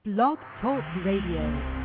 Blog Talk Radio.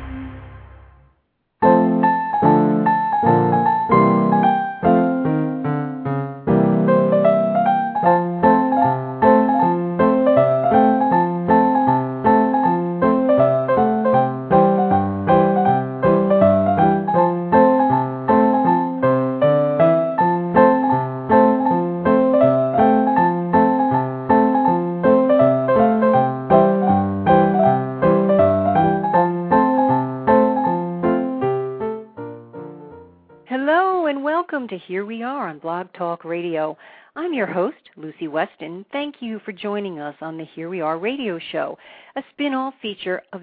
To Here We Are on Blog Talk Radio. I'm your host, Lucy Weston. Thank you for joining us on the Here We Are radio show, a spin-off feature of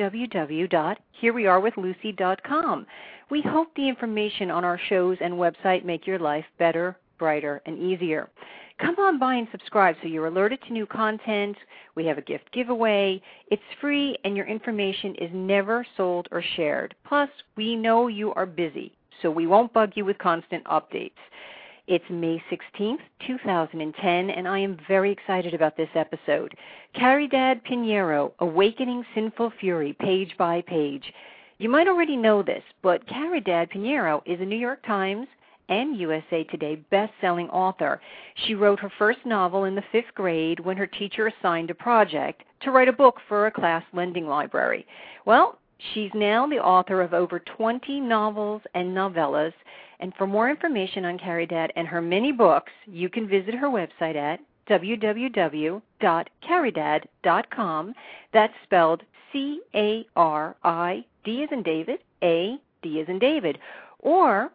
www.herewearewithlucy.com. We hope the information on our shows and website make your life better, brighter, and easier. Come on by and subscribe so you're alerted to new content. We have a gift giveaway. It's free, and your information is never sold or shared. Plus, we know you are busy, so we won't bug you with constant updates. It's May 16th, 2010, and I am very excited about this episode. Caridad Pinheiro, Awakening Sinful Fury, page by page. You might already know this, but Caridad Pinheiro is a New York Times and USA Today best-selling author. She wrote her first novel in the 5th grade when her teacher assigned a project to write a book for a class lending library. Well, she's now the author of over 20 novels and novellas, and for more information on Caridad and her many books, you can visit her website at www.caridad.com. That's spelled C-A-R-I-D as in David, A-D as in David, or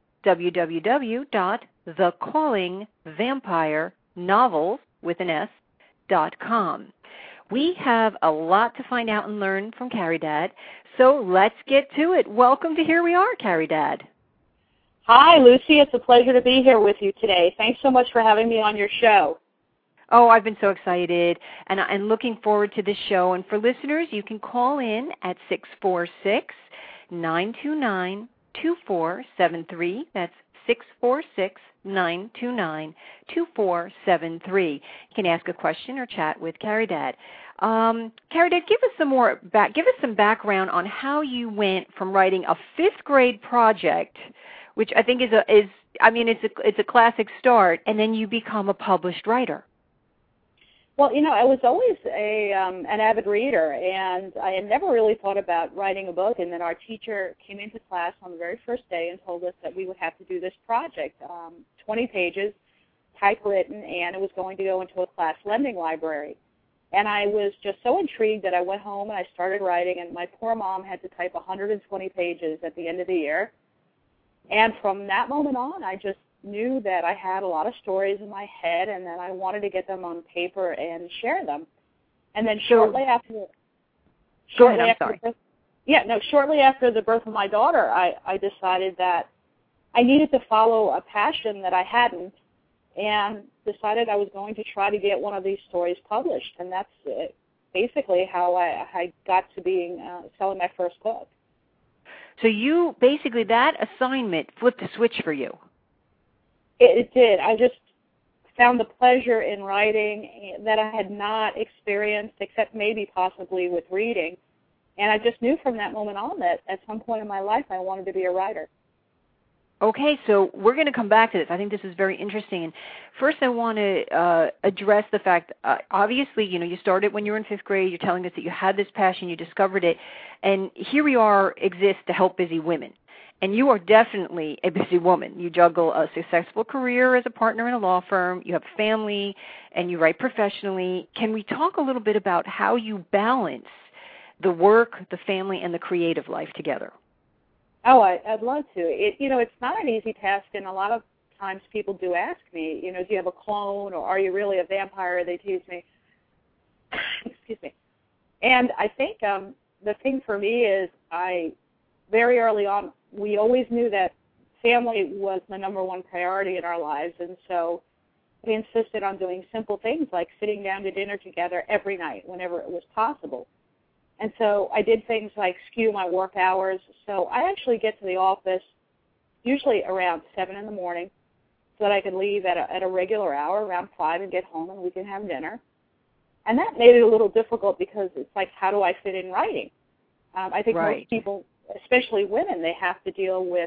www.thecallingvampirenovels.com. We have a lot to find out and learn from Caridad, so let's get to it. Welcome to Here We Are, Caridad. Hi, Lucy. It's a pleasure to be here with you today. Thanks so much for having me on your show. Oh, I've been so excited and looking forward to this show. And for listeners, you can call in at 646-929-2473. That's 646-929-2473. You can ask a question or chat with Caridad. Caridad, give us some background on how you went from writing a 5th grade project, which I think it's a classic start, and then you become a published writer. Well, I was always an avid reader, and I had never really thought about writing a book. And then our teacher came into class on the very first day and told us that we would have to do this project, 20 pages, typewritten, and it was going to go into a class lending library. And I was just so intrigued that I went home and I started writing, and my poor mom had to type 120 pages at the end of the year. And from that moment on, I just knew that I had a lot of stories in my head and that I wanted to get them on paper and share them. And then shortly after the birth of my daughter, I decided that I needed to follow a passion that I hadn't, and decided I was going to try to get one of these stories published. And that's basically how I got to selling my first book. So you basically, that assignment flipped a switch for you. It did. I just found the pleasure in writing that I had not experienced, except maybe possibly with reading. And I just knew from that moment on that at some point in my life I wanted to be a writer. Okay, so we're going to come back to this. I think this is very interesting. And first I want to address the fact, obviously, you started when you were in 5th grade. You're telling us that you had this passion, you discovered it, and Here We Are exists to help busy women. And you are definitely a busy woman. You juggle a successful career as a partner in a law firm, you have family, and you write professionally. Can we talk a little bit about how you balance the work, the family, and the creative life together? Oh, I'd love to. It's not an easy task, and a lot of times people do ask me, do you have a clone, or are you really a vampire? They tease me. Excuse me. And I think the thing for me is very early on, we always knew that family was the number one priority in our lives, and so we insisted on doing simple things like sitting down to dinner together every night whenever it was possible. And so I did things like skew my work hours. So I actually get to the office usually around 7 in the morning so that I can leave at a regular hour, around 5, and get home and we can have dinner. And that made it a little difficult because it's like, how do I fit in writing? I think Right. most people, especially women, they have to deal with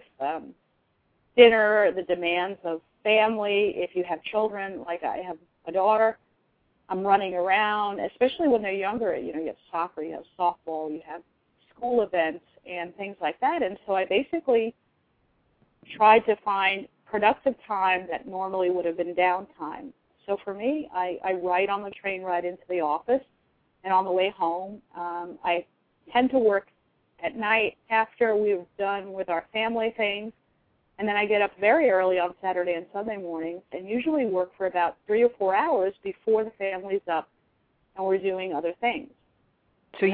dinner, the demands of family. If you have children, like I have a daughter, I'm running around, especially when they're younger. You know, you have soccer, you have softball, you have school events and things like that. And so I basically tried to find productive time that normally would have been downtime. So for me, I write on the train ride into the office, and on the way home, I tend to work at night after we've done with our family things, and then I get up very early on Saturday and Sunday mornings and usually work for about 3 or 4 hours before the family's up and we're doing other things. So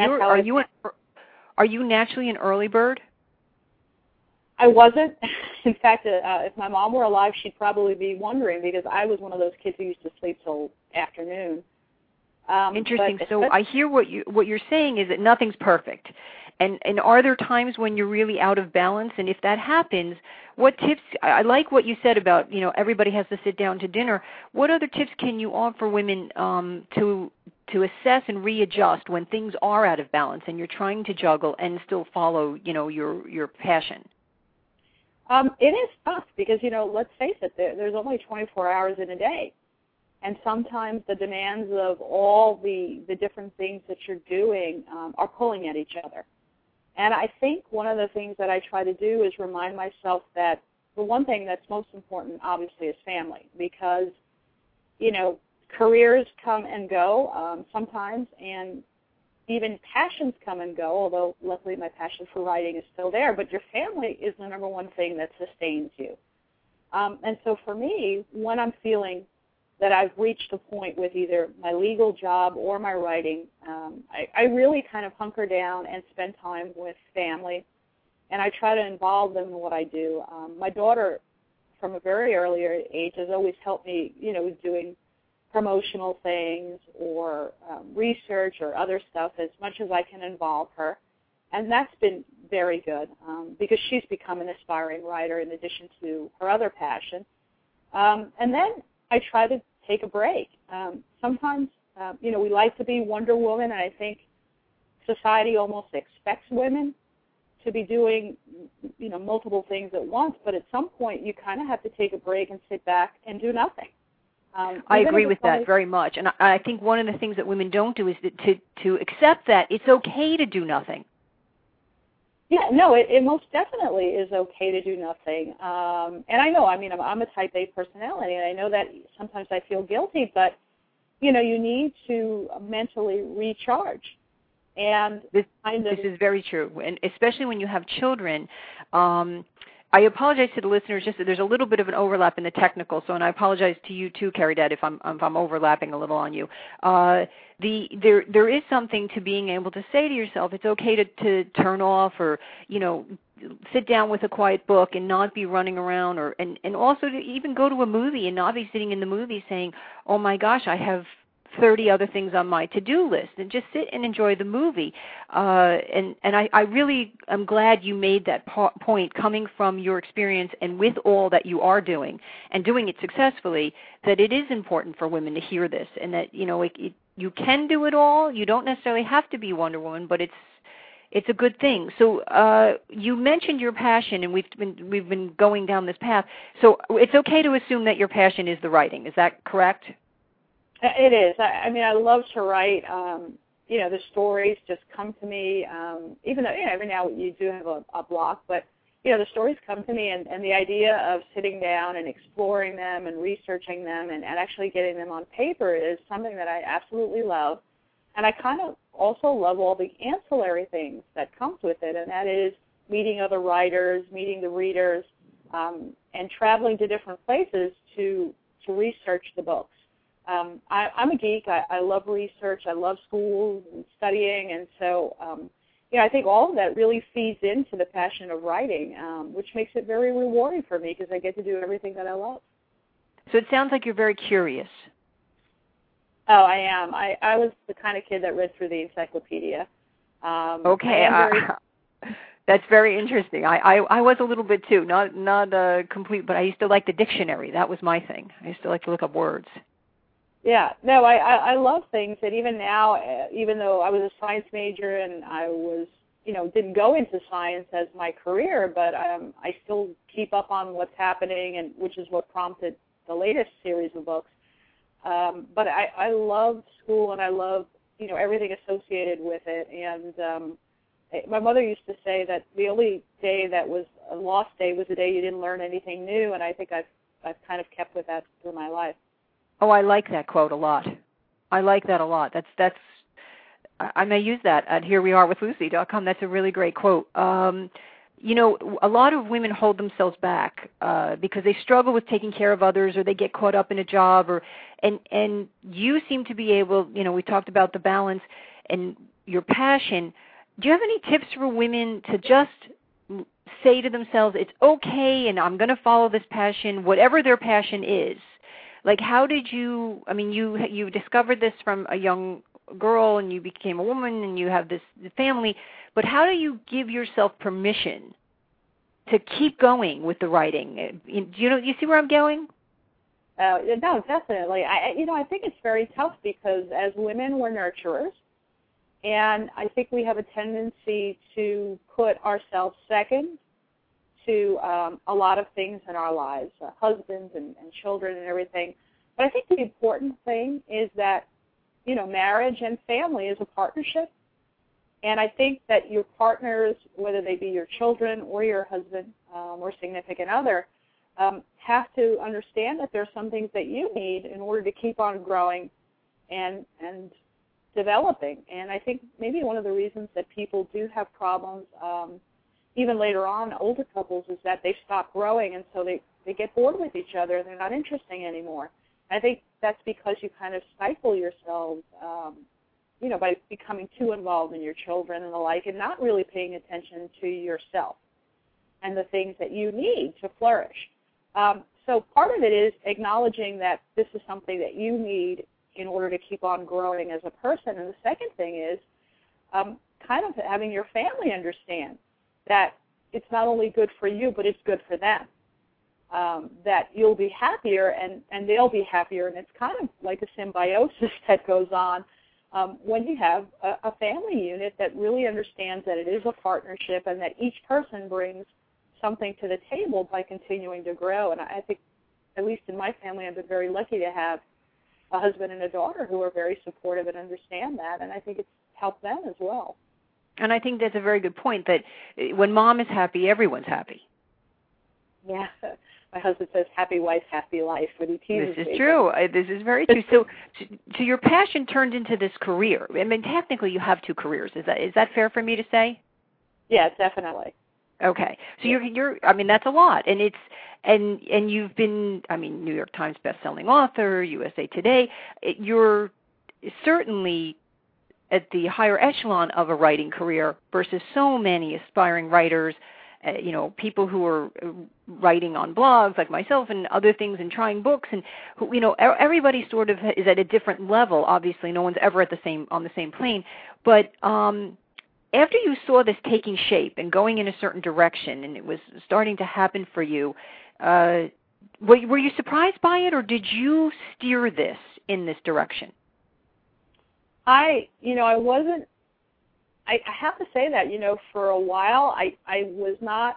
are you naturally an early bird? I wasn't. In fact, if my mom were alive, she'd probably be wondering, because I was one of those kids who used to sleep till afternoon. Interesting. So I hear what you're saying is that nothing's perfect. And are there times when you're really out of balance? And if that happens, what tips? I like what you said about, everybody has to sit down to dinner. What other tips can you offer women to assess and readjust when things are out of balance and you're trying to juggle and still follow, your passion? It is tough because, let's face it, there's only 24 hours in a day. And sometimes the demands of all the different things that you're doing are pulling at each other. And I think one of the things that I try to do is remind myself that the one thing that's most important, obviously, is family. Because, careers come and go sometimes, and even passions come and go, although luckily my passion for writing is still there. But your family is the number one thing that sustains you. And so for me, when I'm feeling that I've reached a point with either my legal job or my writing, I really kind of hunker down and spend time with family, and I try to involve them in what I do. My daughter, from a very early age, has always helped me, doing promotional things or research or other stuff as much as I can involve her, and that's been very good because she's become an aspiring writer in addition to her other passion. And then I try to take a break. Sometimes, we like to be Wonder Woman, and I think society almost expects women to be doing, multiple things at once, but at some point you kind of have to take a break and sit back and do nothing. I agree with that very much, and I think one of the things that women don't do is to accept that it's okay to do nothing. Yeah, no, it most definitely is okay to do nothing. And I know, I'm a type A personality, and I know that sometimes I feel guilty, but, you need to mentally recharge. And this is very true, and especially when you have children. I apologize to the listeners, just that there's a little bit of an overlap in the technical, and I apologize to you too, Carrie Dad, if I'm overlapping a little on you. There is something to being able to say to yourself, it's okay to turn off or, sit down with a quiet book and not be running around, and also to even go to a movie and not be sitting in the movie saying, oh my gosh, I have 30 other things on my to-do list, and just sit and enjoy the movie. And I really am glad you made that point, coming from your experience and with all that you are doing and doing it successfully, that it is important for women to hear this, and that you can do it all. You don't necessarily have to be Wonder Woman, but it's a good thing. So you mentioned your passion, and we've been going down this path. So it's okay to assume that your passion is the writing. Is that correct? It is. I love to write. The stories just come to me, even though every now you do have a block, but the stories come to me, and the idea of sitting down and exploring them and researching them and actually getting them on paper is something that I absolutely love. And I kind of also love all the ancillary things that comes with it, and that is meeting other writers, meeting the readers, and traveling to different places to research the books. I'm a geek. I love research. I love schools and studying, and so I think all of that really feeds into the passion of writing, which makes it very rewarding for me because I get to do everything that I love. So it sounds like you're very curious. Oh, I am. I was the kind of kid that read through the encyclopedia. Okay. That's very interesting. I was a little bit too, not complete, but I used to like the dictionary. That was my thing. I used to like to look up words. Yeah, no, I love things, and even now, even though I was a science major and I was, didn't go into science as my career, but I still keep up on what's happening, and which is what prompted the latest series of books. But I love school, and I love, everything associated with it. And my mother used to say that the only day that was a lost day was the day you didn't learn anything new, and I think I've kind of kept with that through my life. Oh, I like that quote a lot. I like that a lot. That's I may use that at HereWeAreWithLucy.com. That's a really great quote. A lot of women hold themselves back because they struggle with taking care of others, or they get caught up in a job, and you seem to be able. We talked about the balance and your passion. Do you have any tips for women to just say to themselves, "It's okay, and I'm going to follow this passion, whatever their passion is"? Like, how did you? I mean, you discovered this from a young girl, and you became a woman, and you have this family. But how do you give yourself permission to keep going with the writing? You see where I'm going? No, definitely. I think it's very tough because as women, we're nurturers, and I think we have a tendency to put ourselves second to a lot of things in our lives, husbands and children and everything. But I think the important thing is that, marriage and family is a partnership. And I think that your partners, whether they be your children or your husband or significant other, have to understand that there are some things that you need in order to keep on growing and developing. And I think maybe one of the reasons that people do have problems even later on, older couples, is that they stop growing, and so they get bored with each other, and they're not interesting anymore. I think that's because you kind of stifle yourselves, by becoming too involved in your children and the like, and not really paying attention to yourself and the things that you need to flourish. So part of it is acknowledging that this is something that you need in order to keep on growing as a person. And the second thing is kind of having your family understand that it's not only good for you, but it's good for them. That you'll be happier and they'll be happier. And it's kind of like a symbiosis that goes on when you have a family unit that really understands that it is a partnership and that each person brings something to the table by continuing to grow. And I think, at least in my family, I've been very lucky to have a husband and a daughter who are very supportive and understand that. And I think it's helped them as well. And I think that's a very good point, that when mom is happy, everyone's happy. Yeah. My husband says, happy wife, happy life, when he teases me. This is true. This is very true. So your passion turned into this career. I mean, technically you have two careers. Is that fair for me to say? Yeah, definitely. Okay. So you're I mean, that's a lot. And and you've been, New York Times bestselling author, USA Today. You're certainly at the higher echelon of a writing career versus so many aspiring writers, people who are writing on blogs like myself and other things and trying books, and who, everybody sort of is at a different level. Obviously, no one's ever on the same plane. But after you saw this taking shape and going in a certain direction, and it was starting to happen for you, were you surprised by it, or did you steer this in this direction? I wasn't. I have to say that, for a while, I was not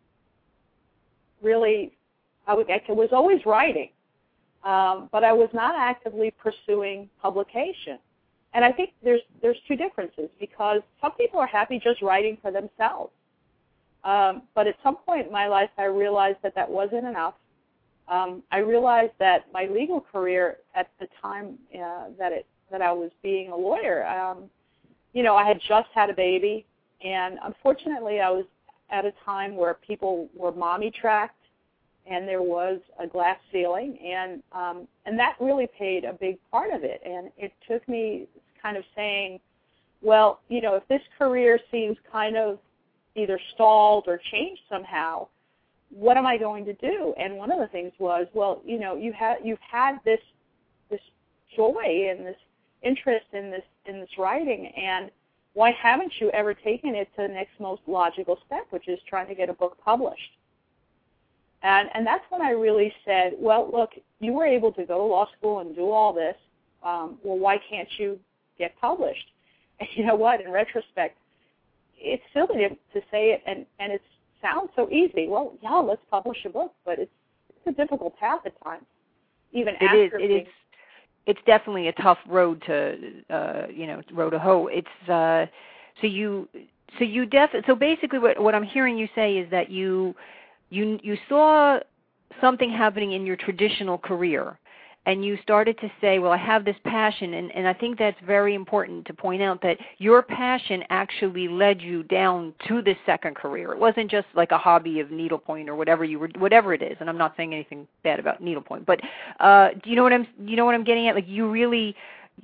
really, I was always writing, but I was not actively pursuing publication. And I think there's two differences, because some people are happy just writing for themselves. But at some point in my life, I realized that wasn't enough. I realized that my legal career at the time that I was being a lawyer, I had just had a baby, and unfortunately I was at a time where people were mommy tracked, and there was a glass ceiling, and that really played a big part of it. And it took me kind of saying, well, if this career seems kind of either stalled or changed somehow, what am I going to do? And one of the things was, well, you've had this joy and this interest in this writing, and why haven't you ever taken it to the next most logical step, which is trying to get a book published? And that's when I really said, well, look, you were able to go to law school and do all this, well, why can't you get published? And you know what? In retrospect, it's silly to say it, and it sounds so easy. Well, yeah, let's publish a book, but it's a difficult path at times. Even after it's definitely a tough road to road to hoe. It's so basically what I'm hearing you say is that you saw something happening in your traditional career, and you started to say, well, I have this passion, and I think that's very important to point out that your passion actually led you down to this second career. It wasn't just like a hobby of needlepoint or whatever it is. And I'm not saying anything bad about needlepoint, but do you know what I'm getting at? Like you really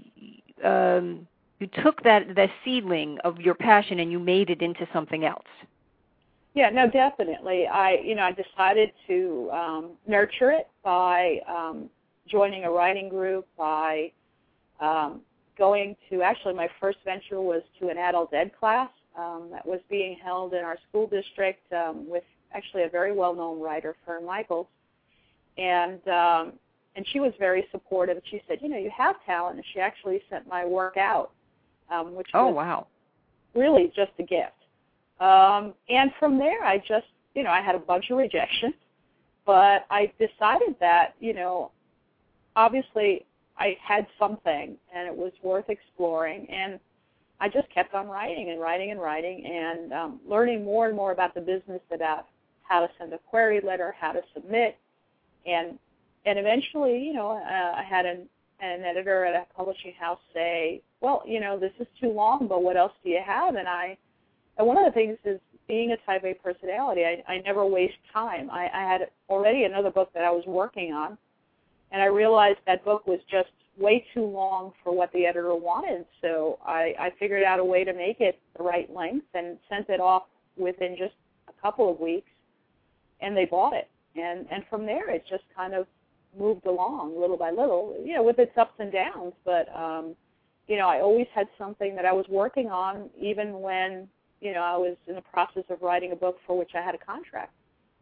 you took that seedling of your passion and you made it into something else. Yeah, no, definitely. I decided to nurture it by joining a writing group, by going to, actually my first venture was to an adult ed class that was being held in our school district with actually a very well-known writer, Fern Michaels. And she was very supportive. She said, you have talent, and she actually sent my work out, which was wow, really just a gift. And from there, I just, I had a bunch of rejection, but I decided that, obviously I had something and it was worth exploring, and I just kept on writing and writing and writing and learning more and more about the business, about how to send a query letter, how to submit, and eventually, I had an editor at a publishing house say, well, this is too long, but what else do you have? And one of the things is, being a type A personality, I never waste time. I had already another book that I was working on, and I realized that book was just way too long for what the editor wanted. So I figured out a way to make it the right length and sent it off within just a couple of weeks, and they bought it. And from there, it just kind of moved along little by little, with its ups and downs. But, I always had something that I was working on, even when, I was in the process of writing a book for which I had a contract.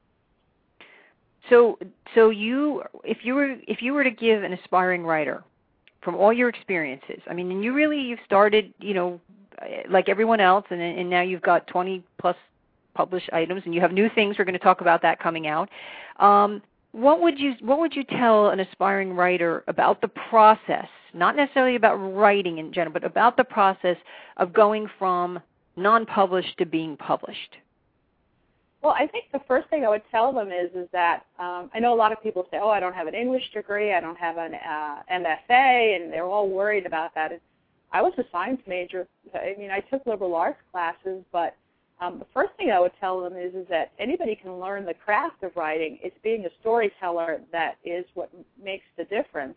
So if you were to give an aspiring writer, from all your experiences, I mean, and you've started, like everyone else, and now you've got 20 plus published items, and you have new things. We're going to talk about that coming out. What would you tell an aspiring writer about the process, not necessarily about writing in general, but about the process of going from non-published to being published? Well, I think the first thing I would tell them is that I know a lot of people say, oh, I don't have an English degree, I don't have an MFA, and they're all worried about that. And I was a science major. I mean, I took liberal arts classes, but the first thing I would tell them is that anybody can learn the craft of writing. It's being a storyteller that is what makes the difference.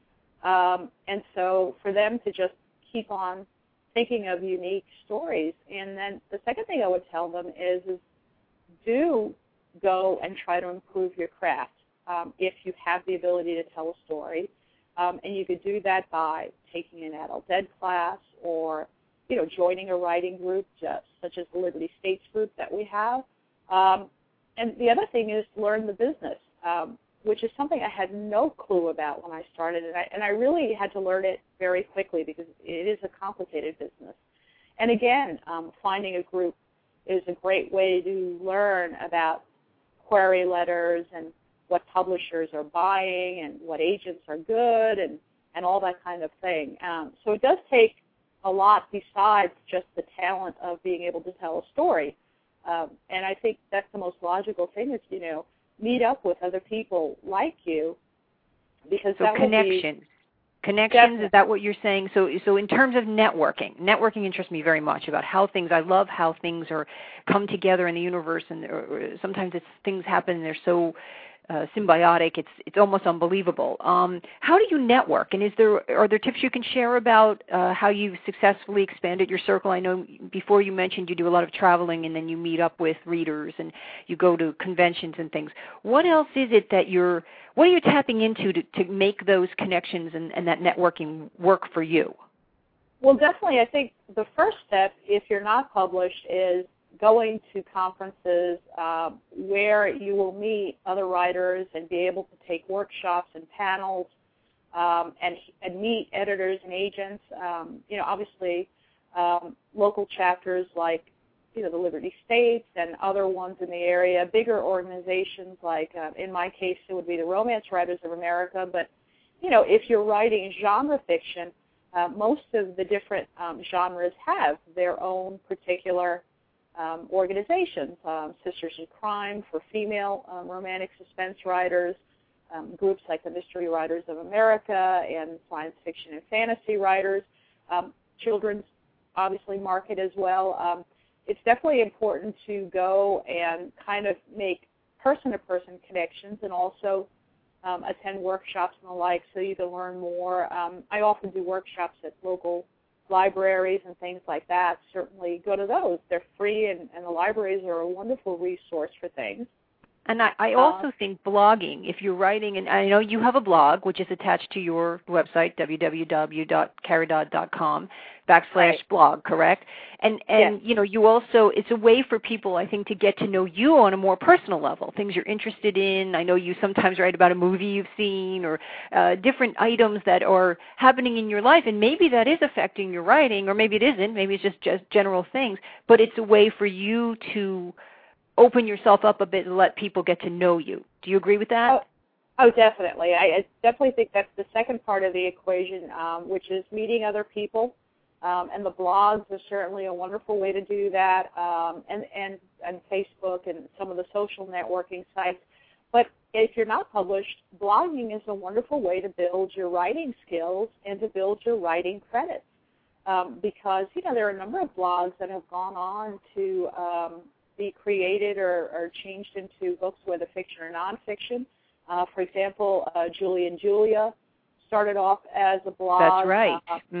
And so for them to just keep on thinking of unique stories. And then the second thing I would tell them is do go and try to improve your craft if you have the ability to tell a story. And you could do that by taking an adult ed class or, joining a writing group such as the Liberty States group that we have. And the other thing is learn the business, which is something I had no clue about when I started. And I really had to learn it very quickly because it is a complicated business. And again, finding a group is a great way to learn about query letters and what publishers are buying and what agents are good and all that kind of thing. So it does take a lot besides just the talent of being able to tell a story. And I think that's the most logical thing is, meet up with other people like you, because so that connections. Will be Connections, definitely. Is that what you're saying? So in terms of networking interests me very much about I love how things come together in the universe, and sometimes things happen and they're so symbiotic, it's almost unbelievable. How do you network, and are there tips you can share about how you've successfully expanded your circle? I know before you mentioned you do a lot of traveling, and then you meet up with readers, and you go to conventions and things. What else is it that what are you tapping into to make those connections and that networking work for you? Well, definitely, I think the first step, if you're not published, is going to conferences where you will meet other writers and be able to take workshops and panels and meet editors and agents. Obviously, local chapters like the Liberty States and other ones in the area, bigger organizations like, in my case, it would be the Romance Writers of America. But, if you're writing genre fiction, most of the different genres have their own particular organizations, Sisters in Crime for female romantic suspense writers, groups like the Mystery Writers of America and science fiction and fantasy writers, children's obviously market as well. It's definitely important to go and kind of make person-to-person connections and also attend workshops and the like so you can learn more. I often do workshops at local libraries and things like that. Certainly go to those. They're free, and the libraries are a wonderful resource for things. And I also think blogging, if you're writing, and I know you have a blog, which is attached to your website, www.caridodd.com/blog, correct? And yes. You also, it's a way for people, I think, to get to know you on a more personal level, things you're interested in. I know you sometimes write about a movie you've seen or different items that are happening in your life, and maybe that is affecting your writing, or maybe it isn't, maybe it's just general things, but it's a way for you to open yourself up a bit and let people get to know you. Do you agree with that? Oh, definitely. I definitely think that's the second part of the equation, which is meeting other people. And the blogs are certainly a wonderful way to do that, and Facebook and some of the social networking sites. But if you're not published, blogging is a wonderful way to build your writing skills and to build your writing credits. Because, there are a number of blogs that have gone on to be created or changed into books, whether fiction or nonfiction. For example, Julie and Julia started off as a blog. That's right.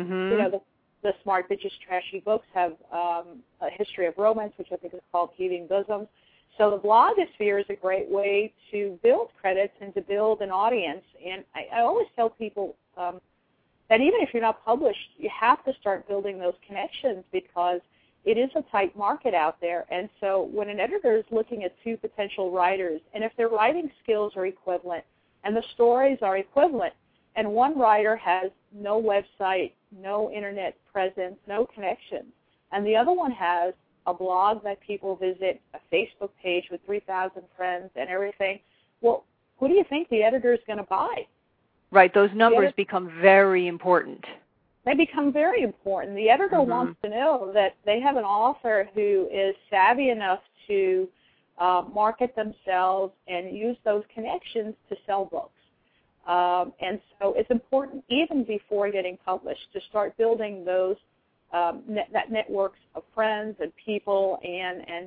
The Smart Bitches Trashy Books have a history of romance, which I think is called Heaving Bosoms. So the blogosphere is a great way to build credits and to build an audience. And I always tell people that even if you're not published, you have to start building those connections because it is a tight market out there. And so when an editor is looking at two potential writers, and if their writing skills are equivalent and the stories are equivalent, and one writer has no website, no internet presence, no connections, and the other one has a blog that people visit, a Facebook page with 3,000 friends and everything, well, who do you think the editor is going to buy? Right, those numbers become very important. They become very important. The editor wants to know that they have an author who is savvy enough to market themselves and use those connections to sell books. And so it's important even before getting published to start building those that networks of friends and people and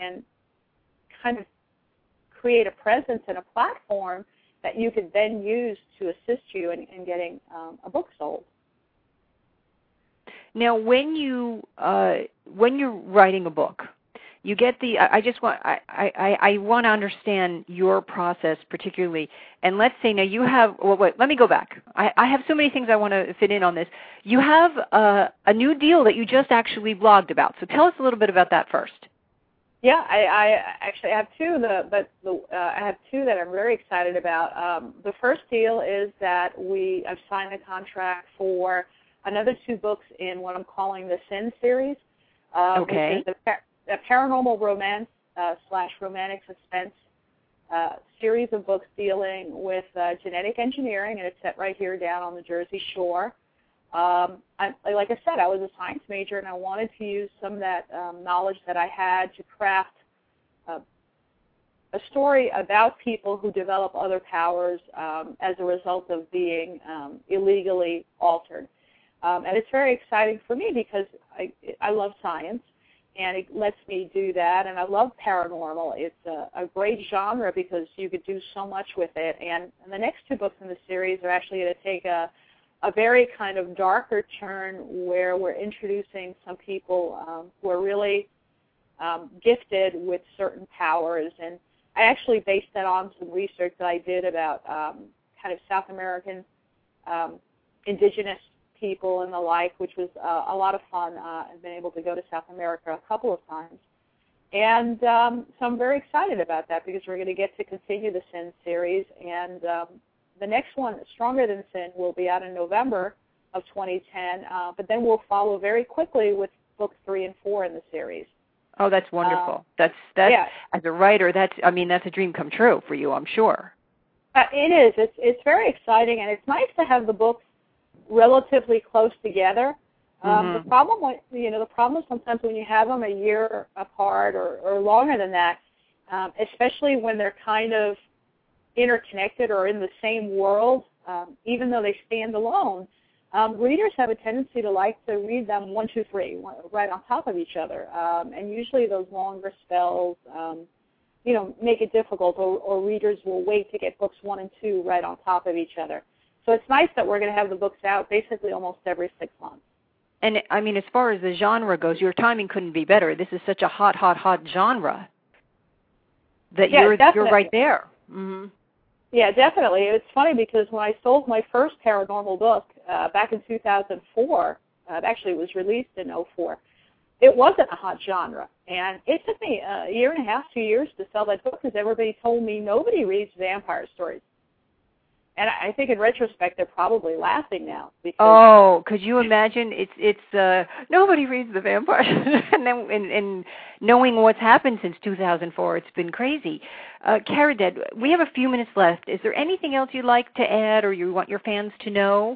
kind of create a presence and a platform that you could then use to assist you in getting a book sold. Now, when you're writing a book, you get the. I want to understand your process particularly. And let's say now you have. Well, wait. Let me go back. I have so many things I want to fit in on this. You have a new deal that you just actually blogged about. So tell us a little bit about that first. Yeah, I actually have two. I have two that I'm very excited about. The first deal is that I've signed a contract for another two books in what I'm calling the Sin series, which is a paranormal romance / romantic suspense series of books dealing with genetic engineering, and it's set right here down on the Jersey Shore. Like I said, I was a science major, and I wanted to use some of that knowledge that I had to craft a story about people who develop other powers as a result of being illegally altered. And it's very exciting for me because I love science, and it lets me do that. And I love paranormal. It's a great genre because you could do so much with it. And the next two books in the series are actually going to take a very kind of darker turn where we're introducing some people who are really gifted with certain powers. And I actually based that on some research that I did about kind of South American indigenous people and the like, which was a lot of fun. I've been able to go to South America a couple of times. And so I'm very excited about that because we're going to get to continue the Sin series. And The next one, Stronger Than Sin, will be out in November of 2010, but then we'll follow very quickly with books 3 and 4 in the series. Oh, that's wonderful. That's yeah. As a writer, that's a dream come true for you, I'm sure. It is. It's very exciting, and it's nice to have the books relatively close together. The problem is sometimes when you have them a year apart or longer than that, especially when they're kind of interconnected or in the same world, even though they stand alone, readers have a tendency to like to read them 1, 2, 3, right on top of each other, and usually those longer spells, make it difficult, or readers will wait to get books 1 and 2 right on top of each other. So it's nice that we're going to have the books out basically almost every 6 months. And I mean, as far as the genre goes, your timing couldn't be better. This is such a hot genre that you're right there. Mm-hmm. Yeah, definitely. It's funny because when I sold my first paranormal book back in 2004, actually it was released in 2004, it wasn't a hot genre. And it took me a year and a half, 2 years to sell that book because everybody told me nobody reads vampire stories. And I think in retrospect they're probably laughing now. Oh, could you imagine? It's nobody reads the vampires, and then and knowing what's happened since 2004, it's been crazy. Caridad, we have a few minutes left. Is there anything else you'd like to add, or you want your fans to know?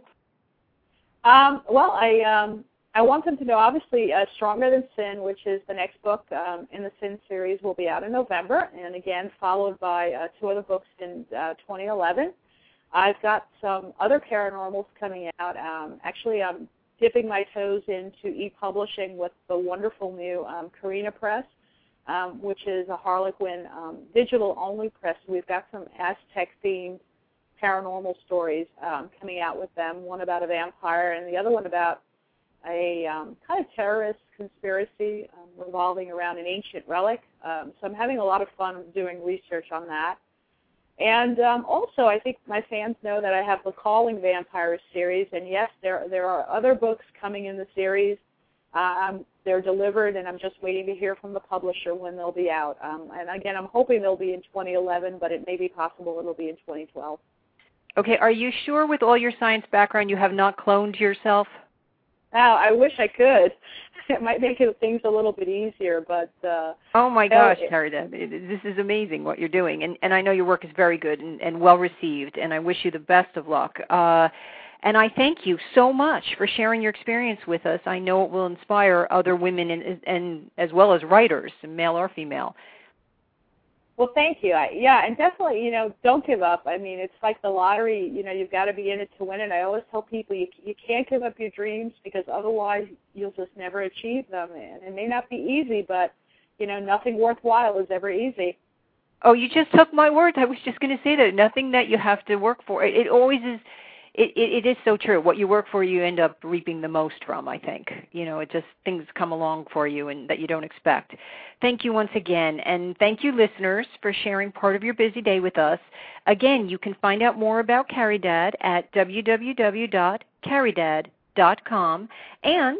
Well, I want them to know, obviously, Stronger Than Sin, which is the next book in the Sin series, will be out in November, and again followed by 2 other books in 2011. I've got some other paranormals coming out. Actually, I'm dipping my toes into e-publishing with the wonderful new Carina Press, which is a Harlequin digital-only press. We've got some Aztec-themed paranormal stories coming out with them, one about a vampire and the other one about a kind of terrorist conspiracy revolving around an ancient relic. So I'm having a lot of fun doing research on that. And also, I think my fans know that I have the Calling Vampires series, and yes, there are other books coming in the series. They're delivered, and I'm just waiting to hear from the publisher when they'll be out. And again, I'm hoping they'll be in 2011, but it may be possible it'll be in 2012. Okay, are you sure with all your science background you have not cloned yourself? Oh, I wish I could. It might make things a little bit easier, but... oh, my gosh, Caridad, this is amazing what you're doing. And I know your work is very good and well-received, and I wish you the best of luck. And I thank you so much for sharing your experience with us. I know it will inspire other women and as well as writers, male or female. Well, thank you. And definitely, don't give up. I mean, it's like the lottery. You've got to be in it to win it. I always tell people you can't give up your dreams because otherwise you'll just never achieve them. And it may not be easy, but, nothing worthwhile is ever easy. Oh, you just took my words. I was just going to say that. Nothing that you have to work for. It always is. It is so true. What you work for, you end up reaping the most from, I think. It just, things come along for you and that you don't expect. Thank you once again. And thank you, listeners, for sharing part of your busy day with us. Again, you can find out more about Caridad at www.caridad.com and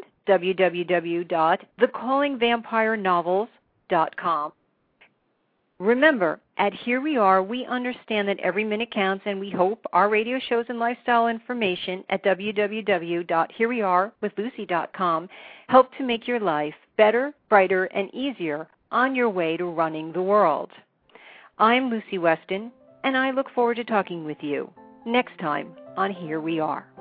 www.thecallingvampirenovels.com. Remember, at Here We Are, we understand that every minute counts, and we hope our radio shows and lifestyle information at www.herewearewithlucy.com help to make your life better, brighter, and easier on your way to running the world. I'm Lucy Weston, and I look forward to talking with you next time on Here We Are.